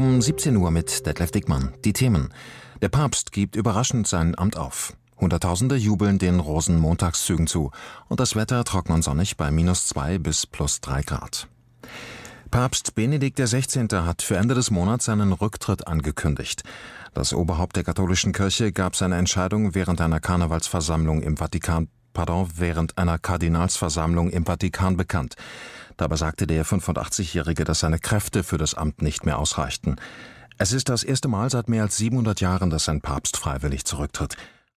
Um 17 Uhr mit Detlef Dickmann. Die Themen: Der Papst gibt überraschend sein Amt auf. Hunderttausende jubeln den Rosenmontagszügen zu. Und das Wetter trocken und sonnig bei -2 bis +3 Grad. Papst Benedikt XVI. Hat für Ende des Monats seinen Rücktritt angekündigt. Das Oberhaupt der katholischen Kirche gab seine Entscheidung während einer Kardinalsversammlung im Vatikan bekannt. Dabei sagte der 85-Jährige, dass seine Kräfte für das Amt nicht mehr ausreichten. Es ist das erste Mal seit mehr als 700 Jahren, dass ein Papst freiwillig zurücktritt.